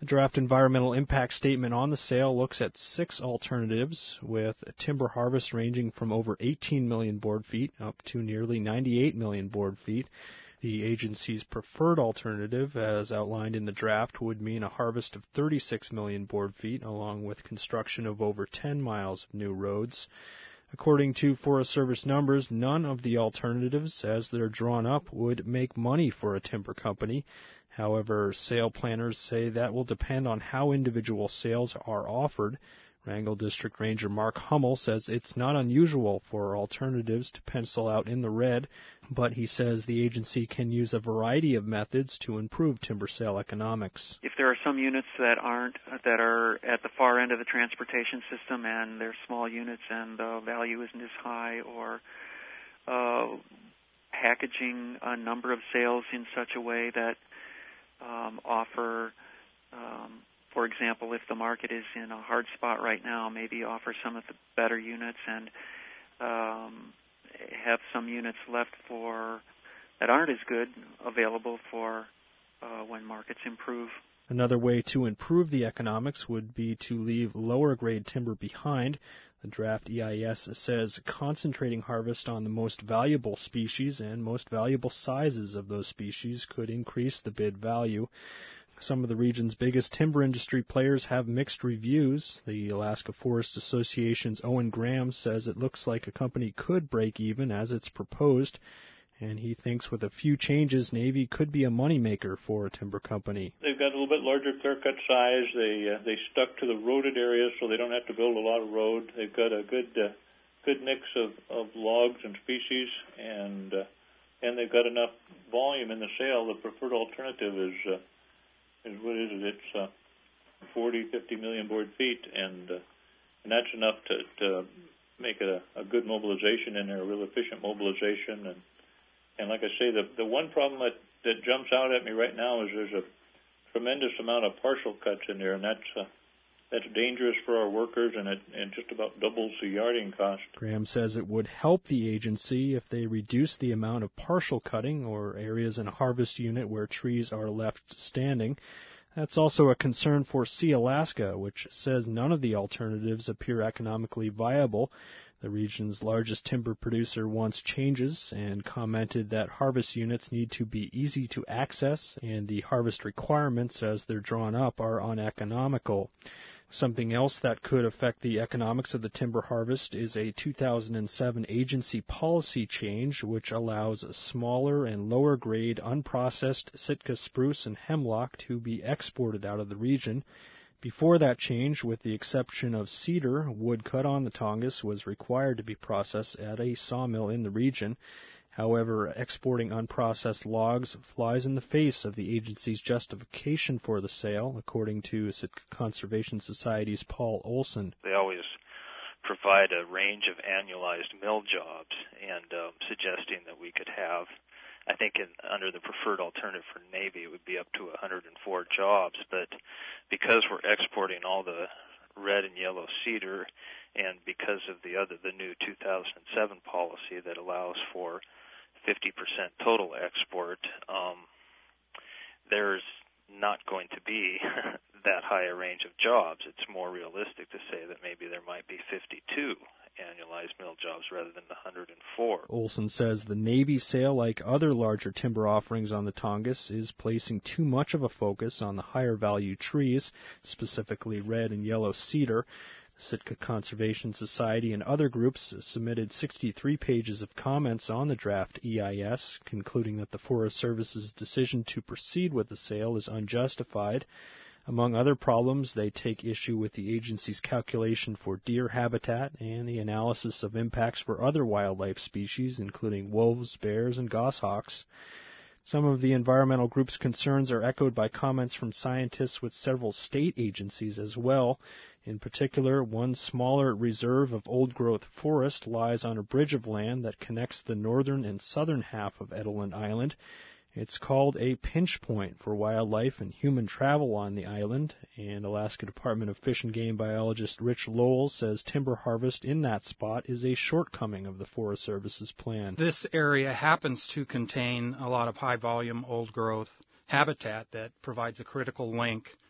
The draft environmental impact statement on the sale looks at 6 alternatives, with timber harvest ranging from over 18 million board feet up to nearly 98 million board feet. The agency's preferred alternative, as outlined in the draft, would mean a harvest of 36 million board feet, along with construction of over 10 miles of new roads. According to Forest Service numbers, none of the alternatives, as they're drawn up, would make money for a timber company. However, sale planners say that will depend on how individual sales are offered. Wrangell District Ranger Mark Hummel says it's not unusual for alternatives to pencil out in the red, but he says the agency can use a variety of methods to improve timber sale economics. If there are some units that are at the far end of the transportation system and they're small units and the value isn't as high, or packaging a number of sales in such a way that offer, for example, if the market is in a hard spot right now, maybe offer some of the better units and have some units left that aren't as good available for when markets improve. Another way to improve the economics would be to leave lower-grade timber behind. The draft EIS says concentrating harvest on the most valuable species and most valuable sizes of those species could increase the bid value. Some of the region's biggest timber industry players have mixed reviews. The Alaska Forest Association's Owen Graham says it looks like a company could break even as it's proposed, and he thinks with a few changes, Navy could be a moneymaker for a timber company. They've got a little bit larger clear-cut size. They stuck to the roaded areas, so they don't have to build a lot of road. They've got a good mix of logs and species, and they've got enough volume in the sale. The preferred alternative is what is it? It's 40, 50 million board feet, and that's enough to make it a good mobilization in there, a real efficient mobilization. And like I say, the one problem that jumps out at me right now is there's a tremendous amount of partial cuts in there, and that's dangerous for our workers, and it just about doubles the yarding cost. Graham says it would help the agency if they reduce the amount of partial cutting or areas in a harvest unit where trees are left standing. That's also a concern for Sea Alaska, which says none of the alternatives appear economically viable. The region's largest timber producer wants changes and commented that harvest units need to be easy to access, and the harvest requirements as they're drawn up are uneconomical. Something else that could affect the economics of the timber harvest is a 2007 agency policy change which allows smaller and lower grade unprocessed Sitka spruce and hemlock to be exported out of the region. Before that change, with the exception of cedar, wood cut on the Tongass was required to be processed at a sawmill in the region. However, exporting unprocessed logs flies in the face of the agency's justification for the sale, according to Sitka Conservation Society's Paul Olson. They always provide a range of annualized mill jobs, and suggesting that we could have, I think under the preferred alternative for Navy, it would be up to 104 jobs. But because we're exporting all the red and yellow cedar, and because of the new 2007 policy that allows for 50% total export, there's not going to be that high a range of jobs. It's more realistic to say that maybe there might be 52 annualized mill jobs rather than the 104. Olson says the Navy sale, like other larger timber offerings on the Tongass, is placing too much of a focus on the higher value trees, specifically red and yellow cedar. The Sitka Conservation Society and other groups submitted 63 pages of comments on the draft EIS, concluding that the Forest Service's decision to proceed with the sale is unjustified. Among other problems, they take issue with the agency's calculation for deer habitat and the analysis of impacts for other wildlife species, including wolves, bears, and goshawks. Some of the environmental group's concerns are echoed by comments from scientists with several state agencies as well. In particular, one smaller reserve of old-growth forest lies on a bridge of land that connects the northern and southern half of Edelin Island. It's called a pinch point for wildlife and human travel on the island, and Alaska Department of Fish and Game biologist Rich Lowell says timber harvest in that spot is a shortcoming of the Forest Service's plan. This area happens to contain a lot of high-volume old-growth habitat that provides a critical link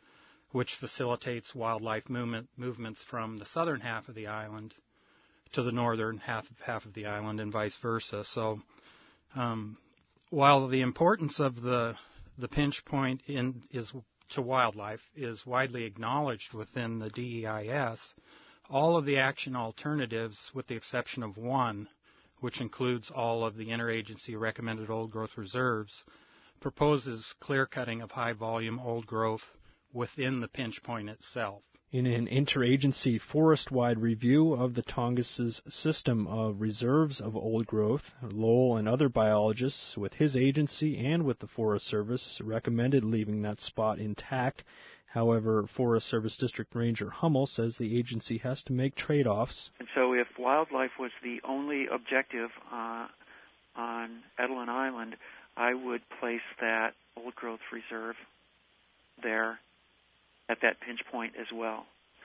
which facilitates wildlife movements from the southern half of the island to the northern half of the island and vice versa. So while the importance of the pinch point to wildlife is widely acknowledged within the DEIS, all of the action alternatives, with the exception of one, which includes all of the interagency recommended old-growth reserves, proposes clear-cutting of high-volume old growth within the pinch point itself. In an interagency forest-wide review of the Tongass's system of reserves of old growth, Lowell and other biologists with his agency and with the Forest Service recommended leaving that spot intact. However, Forest Service District Ranger Hummel says the agency has to make trade-offs. And so if wildlife was the only objective on Edelin Island, I would place that old-growth reserve there at that pinch point as well.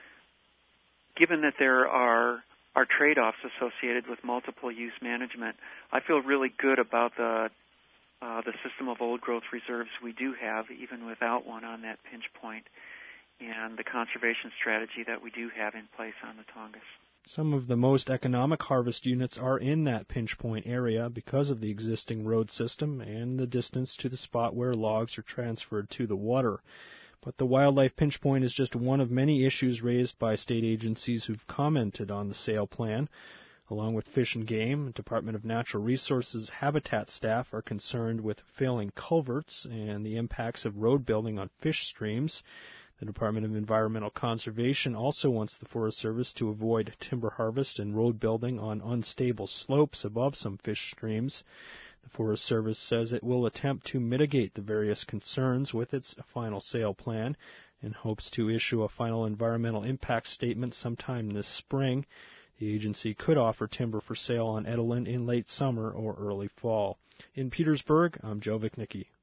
Given that there are trade-offs associated with multiple use management, I feel really good about the system of old-growth reserves we do have, even without one on that pinch point, and the conservation strategy that we do have in place on the Tongass. Some of the most economic harvest units are in that pinch point area because of the existing road system and the distance to the spot where logs are transferred to the water. But the wildlife pinch point is just one of many issues raised by state agencies who've commented on the sale plan. Along with Fish and Game, Department of Natural Resources habitat staff are concerned with failing culverts and the impacts of road building on fish streams. The Department of Environmental Conservation also wants the Forest Service to avoid timber harvest and road building on unstable slopes above some fish streams. The Forest Service says it will attempt to mitigate the various concerns with its final sale plan and hopes to issue a final environmental impact statement sometime this spring. The agency could offer timber for sale on Edelin in late summer or early fall. In Petersburg, I'm Joe Vichnicki.